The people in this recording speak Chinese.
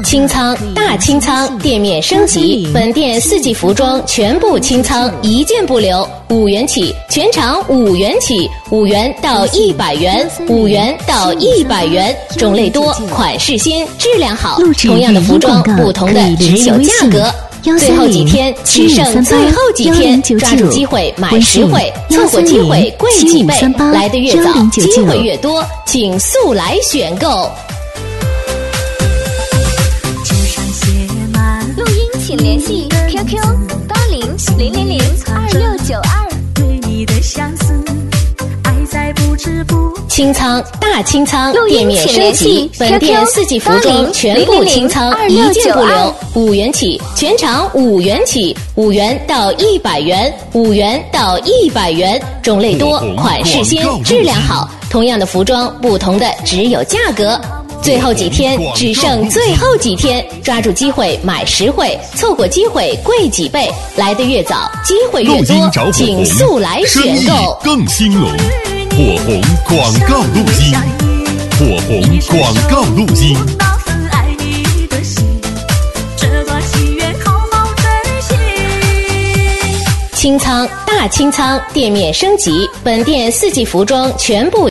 清仓大清仓，店面升级，本店4季服装全部清仓，一件不留，5元起，全场5元起，5元到100元，5元到100元，种类多，款式新，质量好。同样的服装，不同的只有价格。最后几天，只剩最后几天，抓住机会买实惠，错过机会贵几倍。来得越早，机会越多，请速来选购。 录音请联系 QQ8000002692。对你的相思，爱在不知不觉。 清仓大清仓，店面升级，本店4季服装全部清仓，一件不留，5元起，全场5元起，5元到100元，5元到100元，种类多，款式新，质量好。同样的服装，不同的只有价格。最后几天，只剩最后几天，抓住机会买实惠，错过机会贵几倍。来得越早，机会越多，请速来选购。 更兴隆，火红广告录音，火红广告录音。 清仓大清仓，店面升级，本店4季服装全部